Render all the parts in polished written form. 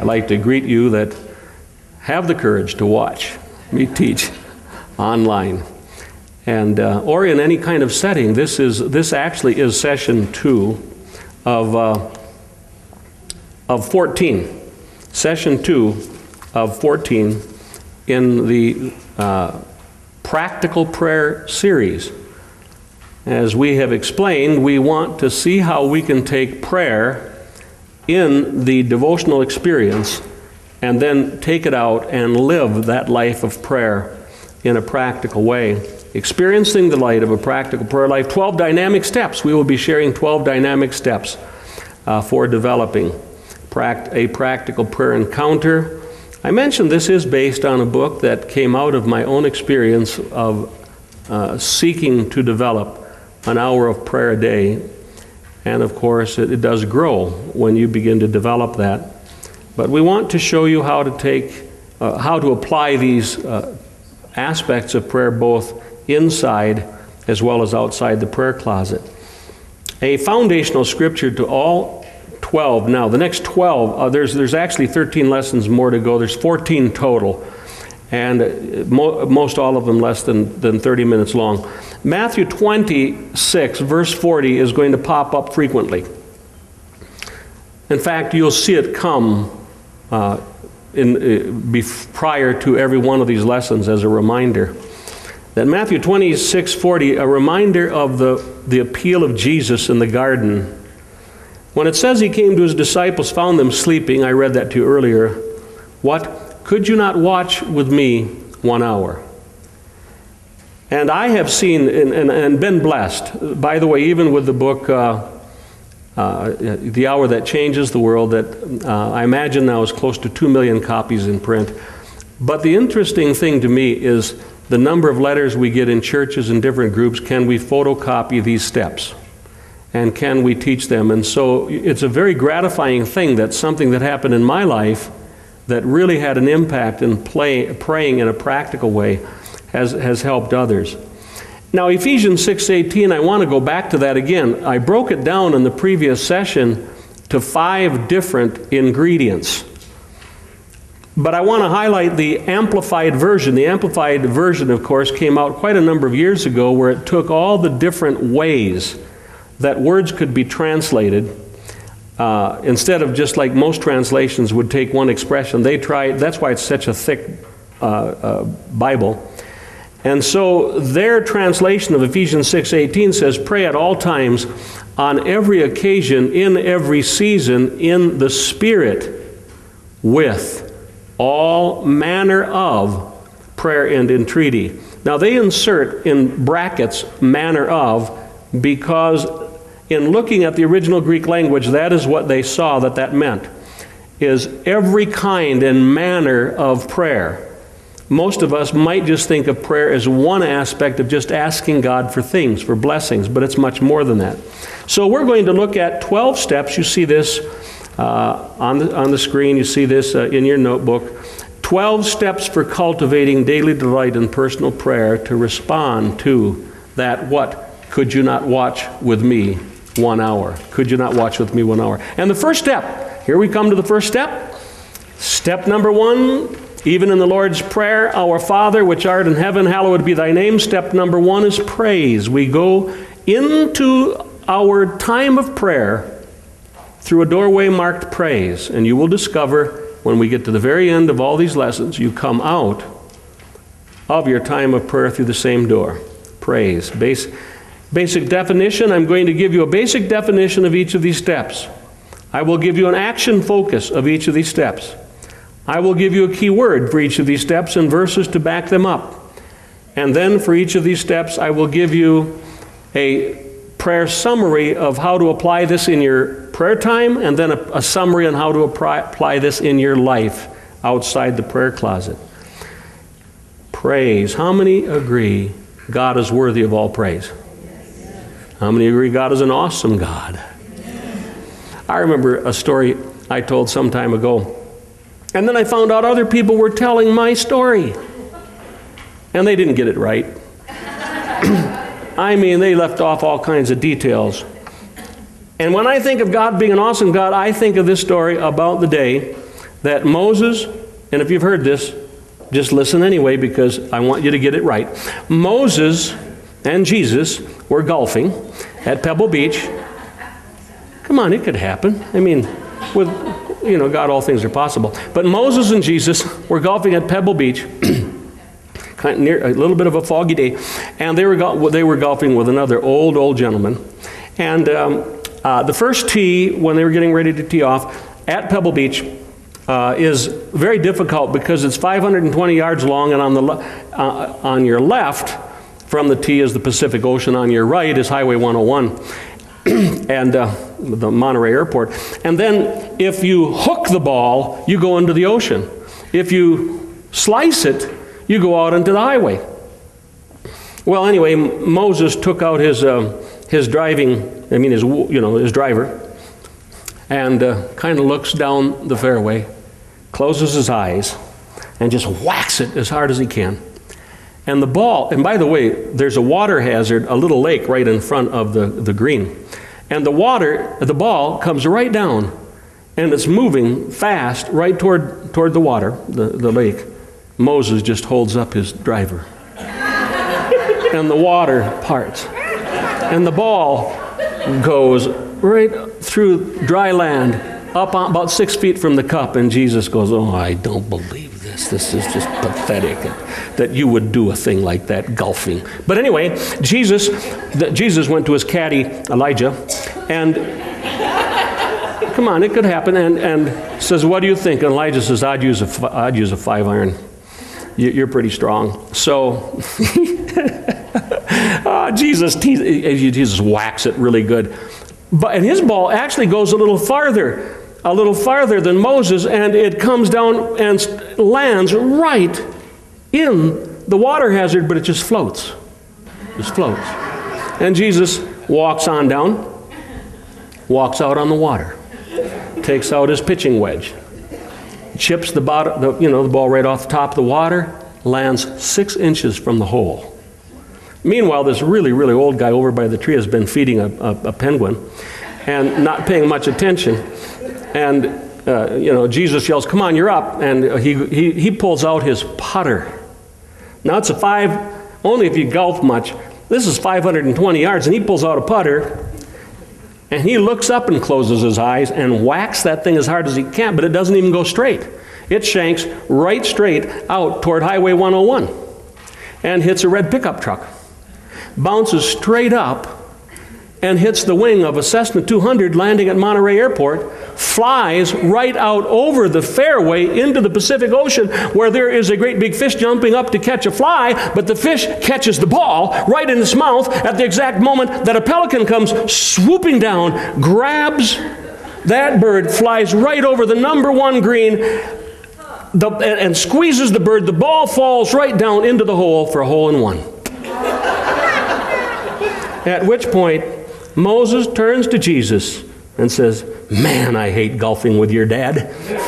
I'd like to greet you that have the courage to watch me teach online, and or in any kind of setting. This actually is session 2 of 14. Session 2 of 14 in the Practical Prayer series. As we have explained, we want to see how we can take prayer in the devotional experience and then take it out and live that life of prayer in a practical way. Experiencing the light of a practical prayer life. 12 dynamic steps. We will be sharing 12 dynamic steps for developing a practical prayer encounter. I mentioned this is based on a book that came out of my own experience of seeking to develop an hour of prayer a day. And of course, it does grow when you begin to develop that. But we want to show you how to apply these aspects of prayer both inside as well as outside the prayer closet. A foundational scripture to all 12. Now, the next 12, there's actually 13 lessons more to go. There's 14 total, and most all of them less than 30 minutes long. Matthew 26, verse 40 is going to pop up frequently. In fact, you'll see it come prior to every one of these lessons as a reminder. That Matthew 26:40, a reminder of the appeal of Jesus in the garden. When it says he came to his disciples, found them sleeping, I read that to you earlier. What? Could you not watch with me 1 hour? And I have seen and been blessed, by the way, even with the book, The Hour That Changes the World, that I imagine now is close to 2 million copies in print. But the interesting thing to me is the number of letters we get in churches and different groups. Can we photocopy these steps? And can we teach them? And so it's a very gratifying thing that something that happened in my life that really had an impact in praying in a practical way has helped others. Now, Ephesians 6:18, I want to go back to that again. I broke it down in the previous session to 5 different ingredients. But I want to highlight the Amplified Version. The Amplified Version, of course, came out quite a number of years ago, where it took all the different ways that words could be translated. Instead of just like most translations would take one expression, they tried. That's why it's such a thick Bible. And so their translation of Ephesians 6:18 says, pray at all times, on every occasion, in every season, in the Spirit, with all manner of prayer and entreaty. Now they insert in brackets manner of, because in looking at the original Greek language, that is what they saw that meant, is every kind and manner of prayer. Most of us might just think of prayer as one aspect of just asking God for things, for blessings, but it's much more than that. So we're going to look at 12 steps. You see this on the screen. You see this in your notebook. 12 steps for cultivating daily delight in personal prayer to respond to that, what? Could you not watch with me 1 hour? Could you not watch with me 1 hour? And the first step, here we come to the first step. Step number 1, even in the Lord's Prayer, our Father which art in heaven, hallowed be thy name. Step number 1 is praise. We go into our time of prayer through a doorway marked praise. And you will discover when we get to the very end of all these lessons, you come out of your time of prayer through the same door. Praise. Basic definition, I'm going to give you a basic definition of each of these steps. I will give you an action focus of each of these steps. I will give you a key word for each of these steps and verses to back them up. And then for each of these steps, I will give you a prayer summary of how to apply this in your prayer time, and then a summary on how to apply this in your life outside the prayer closet. Praise. How many agree God is worthy of all praise? How many agree God is an awesome God? I remember a story I told some time ago. And then I found out other people were telling my story. And they didn't get it right. I mean, they left off all kinds of details. And when I think of God being an awesome God, I think of this story about the day that Moses, and if you've heard this, just listen anyway because I want you to get it right. Moses and Jesus were golfing at Pebble Beach. Come on, it could happen. I mean, with God, all things are possible. But Moses and Jesus were golfing at Pebble Beach, kind of near a little bit of a foggy day, and they were golfing with another old gentleman. And the first tee, when they were getting ready to tee off at Pebble Beach, is very difficult because it's 520 yards long, and on your left from the tee is the Pacific Ocean. On your right is Highway 101 and the Monterey Airport. And then if you hook the ball, you go into the ocean. If you slice it, you go out into the highway. Well, anyway, Moses took out his driver, and kind of looks down the fairway, closes his eyes, and just whacks it as hard as he can. And the ball, and by the way, there's a water hazard, a little lake right in front of the green. And the ball comes right down, and it's moving fast right toward the water, the lake. Moses just holds up his driver. And the water parts. And the ball goes right through dry land, up about 6 feet from the cup, and Jesus goes, "Oh, I don't believe this. This is just pathetic that you would do a thing like that, golfing." But anyway, Jesus went to his caddy, Elijah, and come on, it could happen, and says, "What do you think?" And Elijah says, I'd use a 5-iron. You're pretty strong. So Jesus whacks it really good. And his ball actually goes a little farther than Moses, and it comes down and lands right in the water hazard, but it just floats. Just floats. And Jesus walks on down, walks out on the water, takes out his pitching wedge, chips the ball right off the top of the water, lands 6 inches from the hole. Meanwhile, this really, really old guy over by the tree has been feeding a penguin and not paying much attention. And, Jesus yells, "Come on, you're up." And he pulls out his putter. Now, it's only if you golf much, this is 520 yards, and he pulls out a putter, and he looks up and closes his eyes and whacks that thing as hard as he can, but it doesn't even go straight. It shanks right straight out toward Highway 101 and hits a red pickup truck. Bounces straight up and hits the wing of a Cessna 200 landing at Monterey Airport, flies right out over the fairway into the Pacific Ocean, where there is a great big fish jumping up to catch a fly, but the fish catches the ball right in its mouth at the exact moment that a pelican comes swooping down, grabs that bird, flies right over the number 1 green, and squeezes the bird. The ball falls right down into the hole for a hole-in-one. At which point, Moses turns to Jesus and says, "Man, I hate golfing with your dad."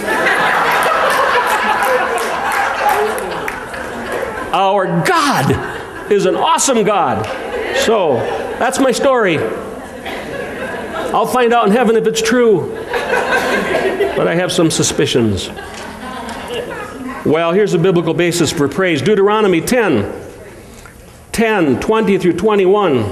Our God is an awesome God. So, that's my story. I'll find out in heaven if it's true. But I have some suspicions. Well, here's a biblical basis for praise. Deuteronomy 10, 20 through 21.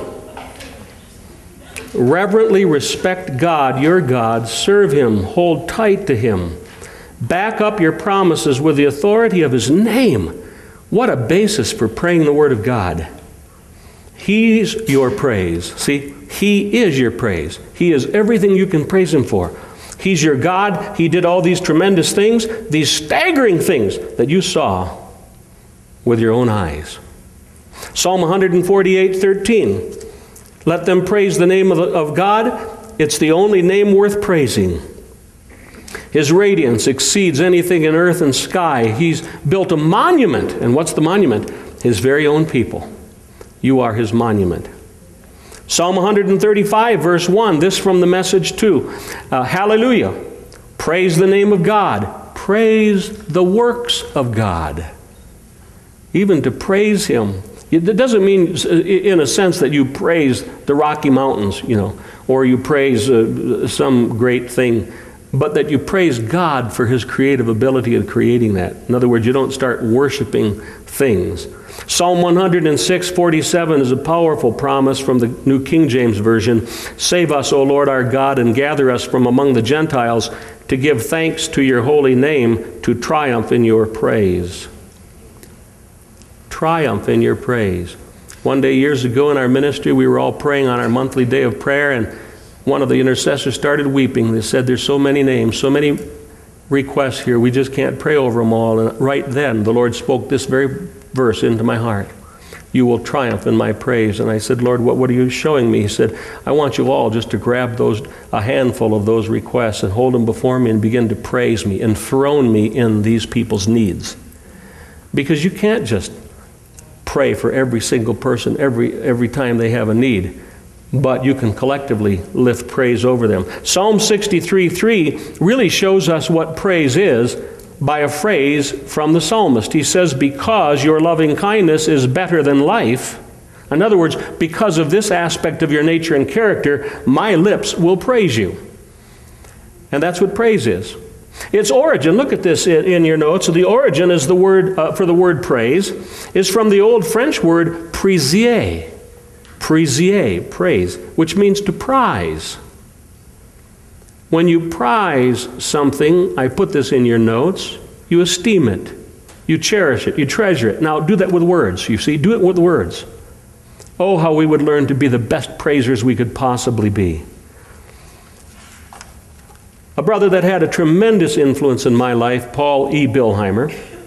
Reverently respect God, your God. Serve Him. Hold tight to Him. Back up your promises with the authority of His name. What a basis for praying the Word of God. He's your praise. See, He is your praise. He is everything you can praise Him for. He's your God. He did all these tremendous things, these staggering things that you saw with your own eyes. Psalm 148:13. Let them praise the name of God. It's the only name worth praising. His radiance exceeds anything in earth and sky. He's built a monument. And what's the monument? His very own people. You are His monument. Psalm 135, verse 1, this from the Message 2. Hallelujah. Praise the name of God. Praise the works of God. Even to praise Him. It doesn't mean, in a sense, that you praise the Rocky Mountains, or you praise some great thing but that you praise God for his creative ability in creating that. In other words, you don't start worshiping things. Psalm 106:47 is a powerful promise from the New King James Version. Save us, O Lord our God, and gather us from among the Gentiles to give thanks to your holy name, to triumph in your praise. Triumph in your praise. One day years ago in our ministry, we were all praying on our monthly day of prayer, and one of the intercessors started weeping. They said, there's so many names, so many requests here, we just can't pray over them all. And right then, the Lord spoke this very verse into my heart. You will triumph in my praise. And I said, Lord, what are you showing me? He said, I want you all just to grab a handful of those requests and hold them before me and begin to praise me, enthrone me in these people's needs. Because you can't just pray for every single person every time they have a need, but you can collectively lift praise over them. Psalm 63:3 really shows us what praise is by a phrase from the psalmist. He says, because your loving kindness is better than life. In other words, because of this aspect of your nature and character, my lips will praise you. And that's what praise is. Its origin, look at this in your notes. The origin is the word for the word praise is from the old French word prizier. Prizier, praise, which means to prize. When you prize something, I put this in your notes, you esteem it, you cherish it, you treasure it. Now do that with words, you see, do it with words. Oh, how we would learn to be the best praisers we could possibly be. A brother that had a tremendous influence in my life, Paul E. Bilheimer,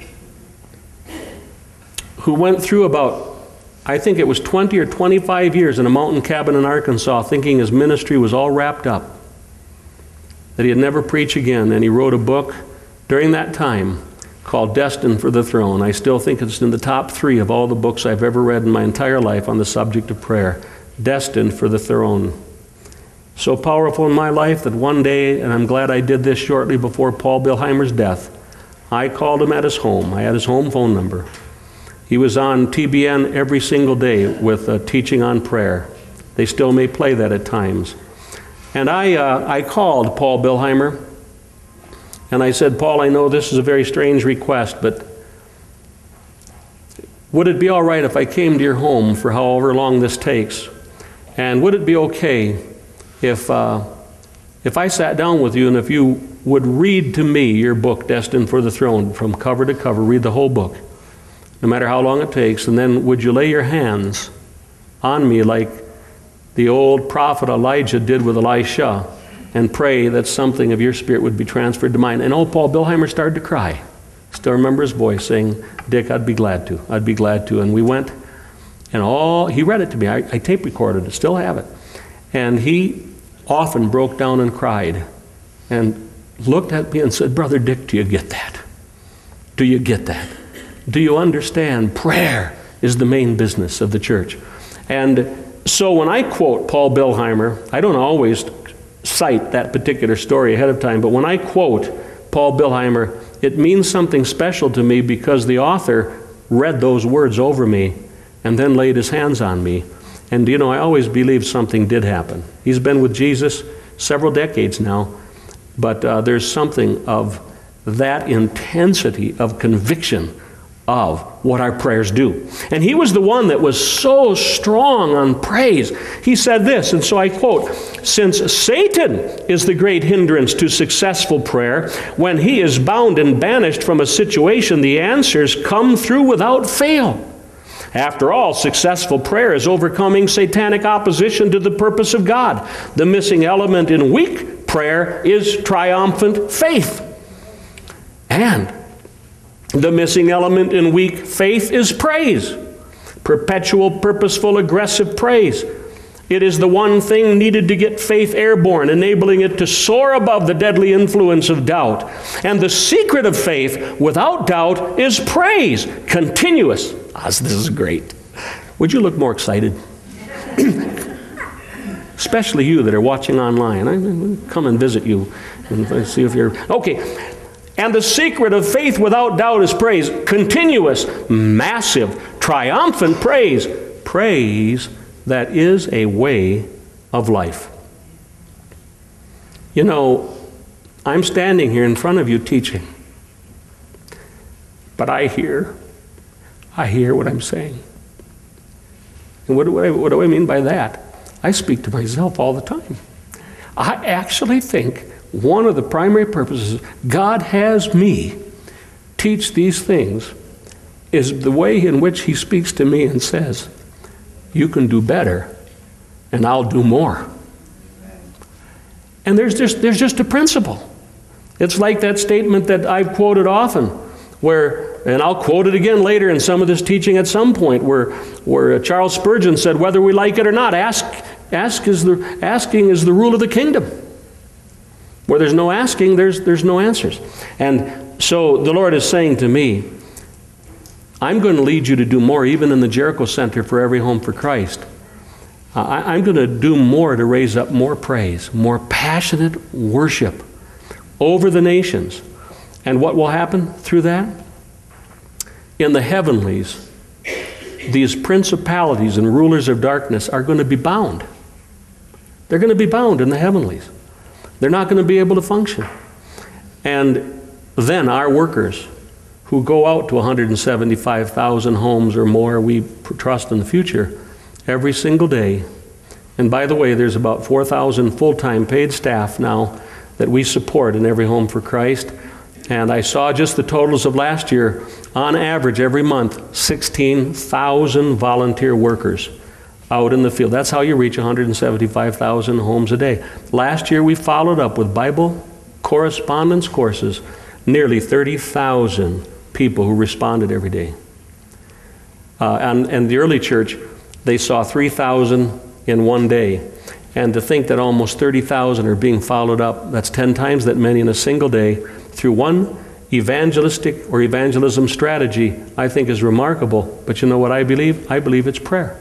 who went through about, I think it was 20 or 25 years in a mountain cabin in Arkansas, thinking his ministry was all wrapped up, that he'd never preach again. And he wrote a book during that time called Destined for the Throne. I still think it's in the top 3 of all the books I've ever read in my entire life on the subject of prayer. Destined for the Throne. So powerful in my life that one day, and I'm glad I did this shortly before Paul Bilheimer's death, I called him at his home. I had his home phone number. He was on TBN every single day with teaching on prayer. They still may play that at times. And I called Paul Bilheimer, and I said, Paul, I know this is a very strange request, but would it be all right if I came to your home for however long this takes? And would it be okay if I sat down with you and if you would read to me your book, Destined for the Throne, from cover to cover, read the whole book, no matter how long it takes, and then would you lay your hands on me like the old prophet Elijah did with Elisha, and pray that something of your spirit would be transferred to mine? And old Paul Bilheimer started to cry. Still remember his voice saying, Dick, I'd be glad to. I'd be glad to. And we went, and he read it to me. I tape recorded it, still have it. And he often broke down and cried and looked at me and said, Brother Dick, do you get that? Do you get that? Do you understand? Prayer is the main business of the church. And so when I quote Paul Bilheimer, I don't always cite that particular story ahead of time, but when I quote Paul Bilheimer, it means something special to me because the author read those words over me and then laid his hands on me. And I always believe something did happen. He's been with Jesus several decades now, but there's something of that intensity of conviction of what our prayers do. And he was the one that was so strong on praise. He said this, and so I quote, since Satan is the great hindrance to successful prayer, when he is bound and banished from a situation, the answers come through without fail. After all, successful prayer is overcoming satanic opposition to the purpose of God. The missing element in weak prayer is triumphant faith. And the missing element in weak faith is praise. Perpetual, purposeful, aggressive praise. It is the one thing needed to get faith airborne, enabling it to soar above the deadly influence of doubt. And the secret of faith, without doubt, is praise. Continuous. This is great. Would you look more excited? Especially you that are watching online. I come and visit you and see if you're... Okay. And the secret of faith without doubt is praise. Continuous, massive, triumphant praise. Praise that is a way of life. I'm standing here in front of you teaching, but I hear what I'm saying. And what do I mean by that? I speak to myself all the time. I actually think one of the primary purposes God has me teach these things is the way in which he speaks to me and says, you can do better and I'll do more. And there's just a principle. It's like that statement that I've quoted often, where, and I'll quote it again later in some of this teaching at some point, where Charles Spurgeon said, whether we like it or not, asking is the rule of the kingdom. Where there's no asking, there's no answers. And so the Lord is saying to me, I'm going to lead you to do more, even in the Jericho Center for Every Home for Christ. I'm going to do more to raise up more praise, more passionate worship over the nations. And what will happen through that? In the heavenlies, these principalities and rulers of darkness are going to be bound. They're going to be bound in the heavenlies. They're not going to be able to function. And then our workers who go out to 175,000 homes or more, we trust in the future, every single day. And by the way, there's about 4,000 full-time paid staff now that we support in Every Home for Christ. And I saw just the totals of last year. On average, every month, 16,000 volunteer workers out in the field. That's how you reach 175,000 homes a day. Last year, we followed up with Bible correspondence courses, nearly 30,000 people who responded every day. And the early church, they saw 3,000 in one day. And to think that almost 30,000 are being followed up, that's 10 times that many in a single day, through one evangelistic or evangelism strategy, I think is remarkable. But you know what I believe? I believe it's prayer.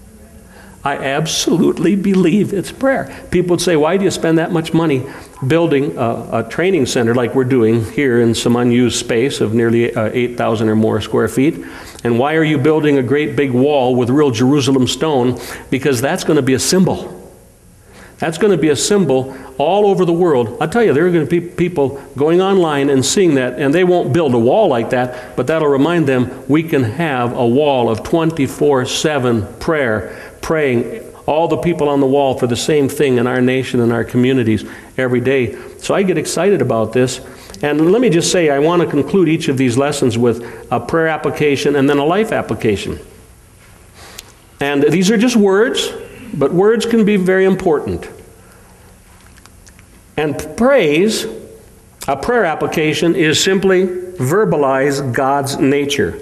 I absolutely believe it's prayer. People would say, why do you spend that much money building a training center like we're doing here in some unused space of nearly 8,000 or more square feet? And why are you building a great big wall with real Jerusalem stone? Because that's going to be a symbol. That's going to be a symbol all over the world. I'll tell you, there are going to be people going online and seeing that, and they won't build a wall like that, but that'll remind them we can have a wall of 24/7 prayer, praying all the people on the wall for the same thing in our nation and our communities every day. So I get excited about this. And let me just say, I want to conclude each of these lessons with a prayer application and then a life application. And these are just words, but words can be very important. And praise, a prayer application, is simply verbalize God's nature.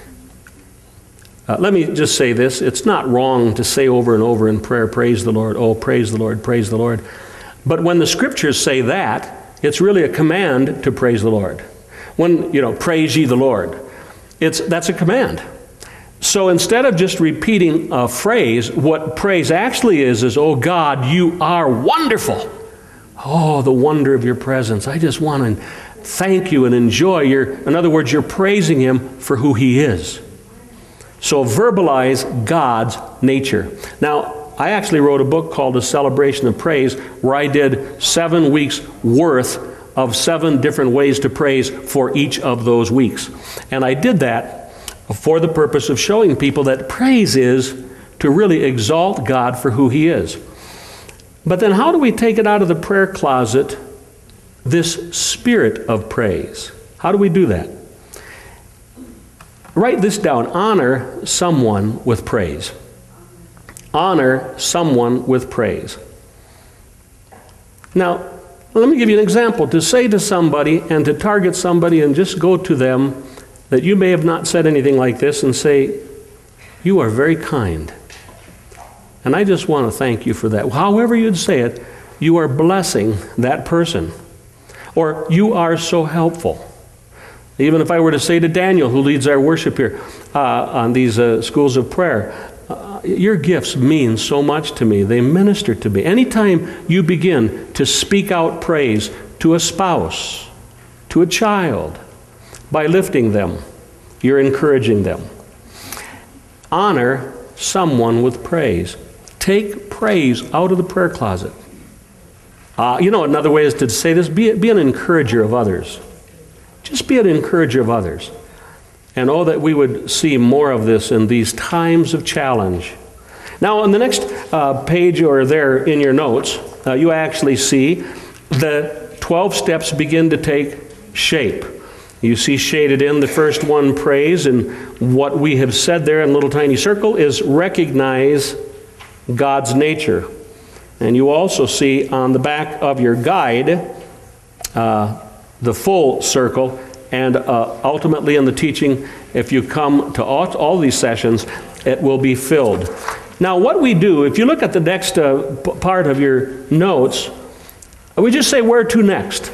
Let me just say this. It's not wrong to say over and over in prayer, praise the Lord, oh, praise the Lord, praise the Lord. But when the scriptures say that, it's really a command to praise the Lord. When, praise ye the Lord, that's a command. So instead of just repeating a phrase, what praise actually is, oh God, you are wonderful. Oh, the wonder of your presence. I just want to thank you and enjoy in other words, you're praising him for who he is. So verbalize God's nature. Now, I actually wrote a book called A Celebration of Praise, where I did 7 weeks worth of 7 different ways to praise for each of those weeks. And I did that for the purpose of showing people that praise is to really exalt God for who he is. But then how do we take it out of the prayer closet, this spirit of praise? How do we do that? Write this down. Honor someone with praise. Honor someone with praise. Now, let me give you an example. To say to somebody and to target somebody and just go to them that you may have not said anything like this and say, you are very kind. And I just want to thank you for that. However you'd say it, you are blessing that person. Or you are so helpful. Even if I were to say to Daniel, who leads our worship here on these schools of prayer, your gifts mean so much to me. They minister to me. Anytime you begin to speak out praise to a spouse, to a child, by lifting them, you're encouraging them. Honor someone with praise. Take praise out of the prayer closet. Another way is to say this, be an encourager of others. Just be an encourager of others. And that we would see more of this in these times of challenge. Now, on the next page or there in your notes, you actually see the 12 steps begin to take shape. You see shaded in the first one, praise, and what we have said there in a little tiny circle is recognize God's nature. And you also see on the back of your guide the full circle, and ultimately in the teaching, if you come to all these sessions, it will be filled. Now what we do, if you look at the next part of your notes, we just say where to next.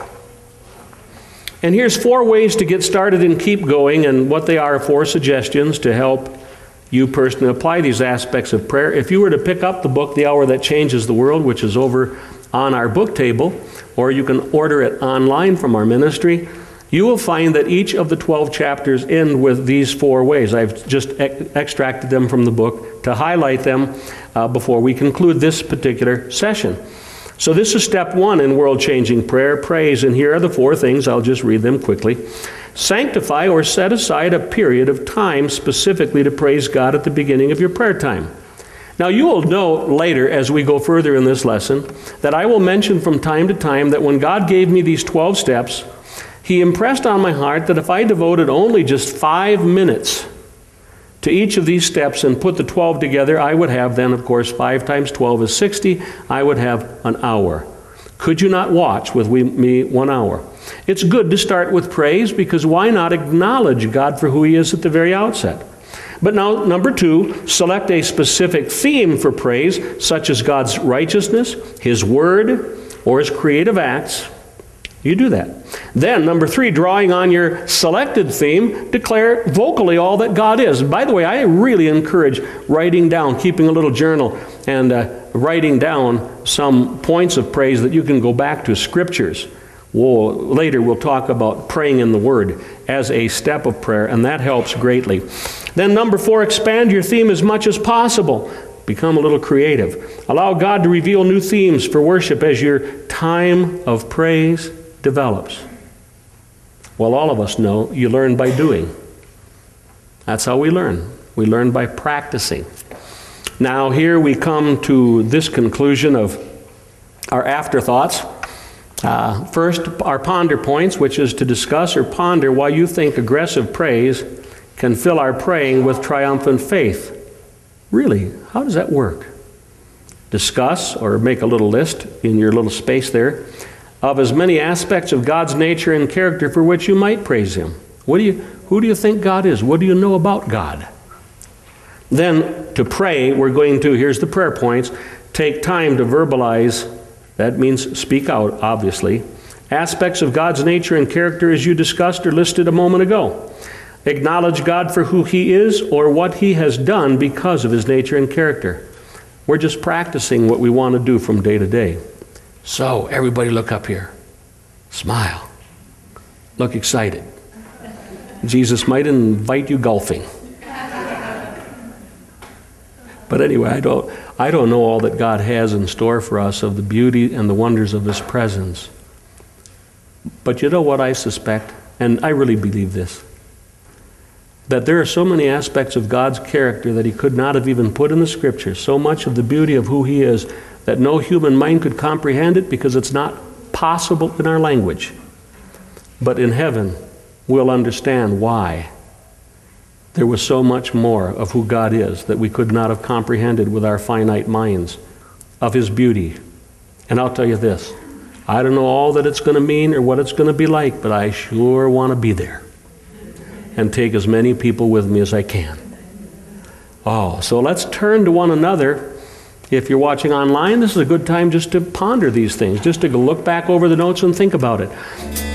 And here's 4 ways to get started and keep going, and what they are 4 suggestions to help you personally apply these aspects of prayer. If you were to pick up the book, The Hour That Changes the World, which is over on our book table, or you can order it online from our ministry, you will find that each of the 12 chapters end with these 4 ways. I've just extracted them from the book to highlight them before we conclude this particular session. So this is step 1 in world-changing prayer, praise, and here are the 4 things. I'll just read them quickly. Sanctify or set aside a period of time specifically to praise God at the beginning of your prayer time. Now you will know later as we go further in this lesson that I will mention from time to time that when God gave me these 12 steps, He impressed on my heart that if I devoted only just 5 minutes to each of these steps and put the 12 together, I would have then, of course, 5 times 12 is 60. I would have an hour. Could you not watch with me 1 hour? It's good to start with praise, because why not acknowledge God for who He is at the very outset? But now, number 2, select a specific theme for praise, such as God's righteousness, His Word, or His creative acts. You do that. Then, number 3, drawing on your selected theme, declare vocally all that God is. By the way, I really encourage writing down, keeping a little journal, and writing down some points of praise that you can go back to, scriptures. Later we'll talk about praying in the Word as a step of prayer, and that helps greatly. Then number 4, expand your theme as much as possible. Become a little creative. Allow God to reveal new themes for worship as your time of praise develops. Well, all of us know you learn by doing. That's how we learn. We learn by practicing. Now here we come to this conclusion of our afterthoughts. First, our ponder points, which is to discuss or ponder why you think aggressive praise can fill our praying with triumphant faith. Really, how does that work? Discuss or make a little list in your little space there of as many aspects of God's nature and character for which you might praise Him. Who do you think God is? What do you know about God? Then to pray, we're going to, here's the prayer points, take time to verbalize, that means speak out, obviously, aspects of God's nature and character as you discussed or listed a moment ago. Acknowledge God for who He is or what He has done because of His nature and character. We're just practicing what we want to do from day to day. So, everybody look up here. Smile. Look excited. Jesus might invite you golfing. But anyway, I don't know all that God has in store for us of the beauty and the wonders of His presence. But you know what I suspect, and I really believe this, that there are so many aspects of God's character that He could not have even put in the Scripture, so much of the beauty of who He is, that no human mind could comprehend it because it's not possible in our language. But in heaven, we'll understand why there was so much more of who God is that we could not have comprehended with our finite minds, of His beauty. And I'll tell you this, I don't know all that it's going to mean or what it's going to be like, but I sure want to be there and take as many people with me as I can. So let's turn to one another. If you're watching online, this is a good time just to ponder these things, just to look back over the notes and think about it.